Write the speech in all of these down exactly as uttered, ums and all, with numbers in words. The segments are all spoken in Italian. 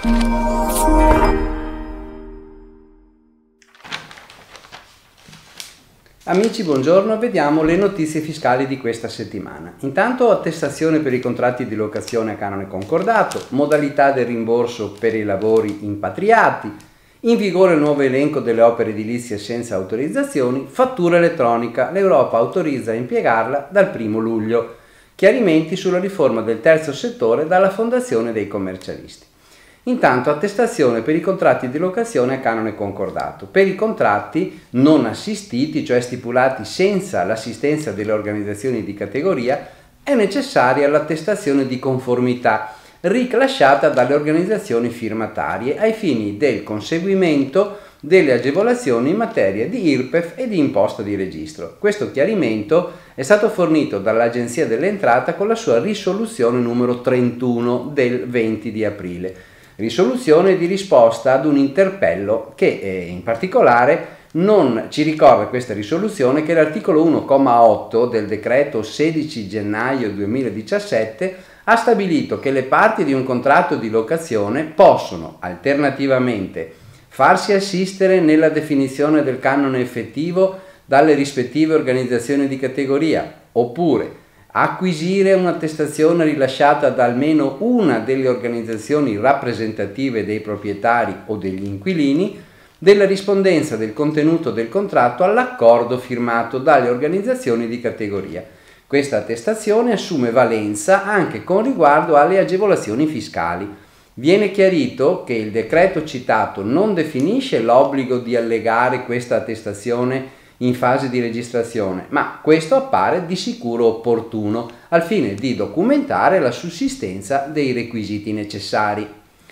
Amici, buongiorno, vediamo le notizie fiscali di questa settimana. Intanto attestazione per i contratti di locazione a canone concordato, modalità del rimborso per i lavori impatriati, in vigore il nuovo elenco delle opere edilizie senza autorizzazioni, fattura elettronica, l'Europa autorizza a impiegarla dal primo luglio, chiarimenti sulla riforma del terzo settore dalla Fondazione dei commercialisti. Intanto attestazione per i contratti di locazione a canone concordato. Per i contratti non assistiti, cioè stipulati senza l'assistenza delle organizzazioni di categoria, è necessaria l'attestazione di conformità rilasciata dalle organizzazioni firmatarie ai fini del conseguimento delle agevolazioni in materia di I R P E F e di imposta di registro. Questo chiarimento è stato fornito dall'Agenzia delle Entrate con la sua risoluzione numero trentuno del venti di aprile. Risoluzione di risposta ad un interpello che eh, in particolare non ci ricorda questa risoluzione che l'articolo uno comma otto del decreto sedici gennaio duemiladiciassette ha stabilito che le parti di un contratto di locazione possono alternativamente farsi assistere nella definizione del canone effettivo dalle rispettive organizzazioni di categoria oppure acquisire un'attestazione rilasciata da almeno una delle organizzazioni rappresentative dei proprietari o degli inquilini della rispondenza del contenuto del contratto all'accordo firmato dalle organizzazioni di categoria. Questa attestazione assume valenza anche con riguardo alle agevolazioni fiscali. Viene chiarito che il decreto citato non definisce l'obbligo di allegare questa attestazione in fase di registrazione, ma questo appare di sicuro opportuno al fine di documentare la sussistenza dei requisiti necessari.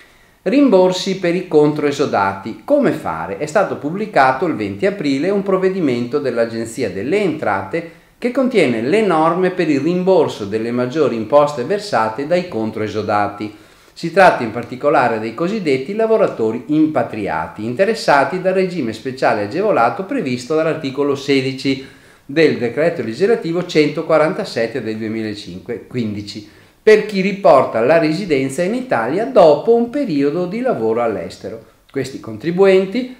Rimborsi per i controesodati. Come fare? È stato pubblicato il venti aprile un provvedimento dell'Agenzia delle Entrate che contiene le norme per il rimborso delle maggiori imposte versate dai controesodati. Si tratta in particolare dei cosiddetti lavoratori impatriati, interessati dal regime speciale agevolato previsto dall'articolo sedici del decreto legislativo centoquarantasette del duemilacinque, quindici, per chi riporta la residenza in Italia dopo un periodo di lavoro all'estero. Questi contribuenti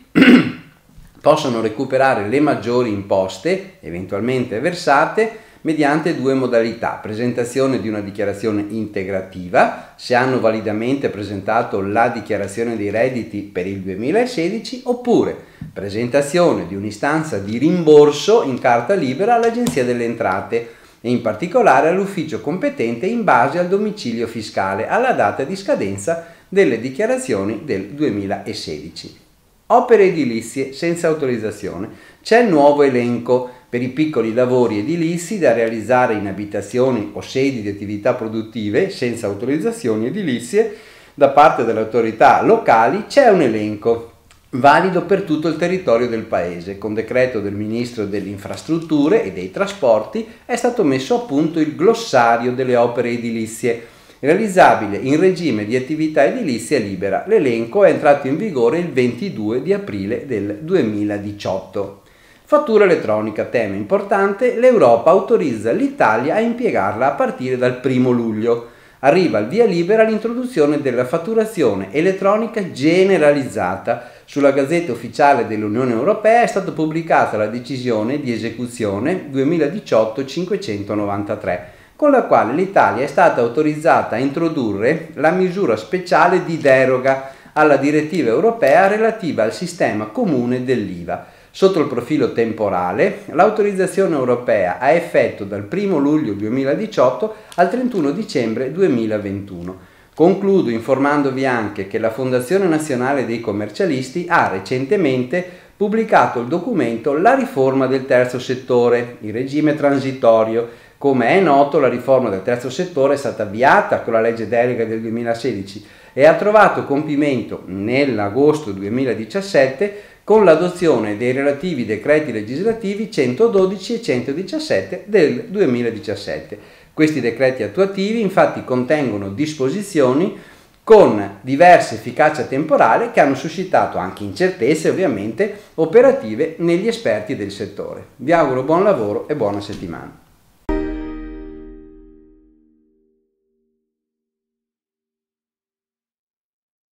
possono recuperare le maggiori imposte eventualmente versate mediante due modalità: presentazione di una dichiarazione integrativa, se hanno validamente presentato la dichiarazione dei redditi per il duemilasedici, oppure presentazione di un'istanza di rimborso in carta libera all'Agenzia delle Entrate e in particolare all'ufficio competente in base al domicilio fiscale alla data di scadenza delle dichiarazioni del duemilasedici. Opere edilizie senza autorizzazione. C'è il nuovo elenco per i piccoli lavori edilizi da realizzare in abitazioni o sedi di attività produttive senza autorizzazioni edilizie da parte delle autorità locali. C'è un elenco valido per tutto il territorio del paese. Con decreto del Ministro delle Infrastrutture e dei Trasporti è stato messo a punto il glossario delle opere edilizie realizzabile in regime di attività edilizia libera. L'elenco è entrato in vigore il ventidue di aprile del duemiladiciotto. Fattura elettronica, tema importante, l'Europa autorizza l'Italia a impiegarla a partire dal primo luglio. Arriva al via libera l'introduzione della fatturazione elettronica generalizzata. Sulla Gazzetta Ufficiale dell'Unione Europea è stata pubblicata la decisione di esecuzione duemiladiciotto cinquecentonovantatré, con la quale l'Italia è stata autorizzata a introdurre la misura speciale di deroga alla direttiva europea relativa al sistema comune dell'I V A. Sotto il profilo temporale, l'autorizzazione europea ha effetto dal primo luglio duemiladiciotto al trentuno dicembre duemilaventuno. Concludo informandovi anche che la Fondazione Nazionale dei Commercialisti ha recentemente pubblicato il documento La riforma del terzo settore, il regime transitorio. Come è noto, la riforma del terzo settore è stata avviata con la legge delega del duemilasedici e ha trovato compimento nell'agosto duemiladiciassette con l'adozione dei relativi decreti legislativi centododici e centodiciassette del duemiladiciassette. Questi decreti attuativi infatti contengono disposizioni con diversa efficacia temporale che hanno suscitato anche incertezze ovviamente operative negli esperti del settore. Vi auguro buon lavoro e buona settimana.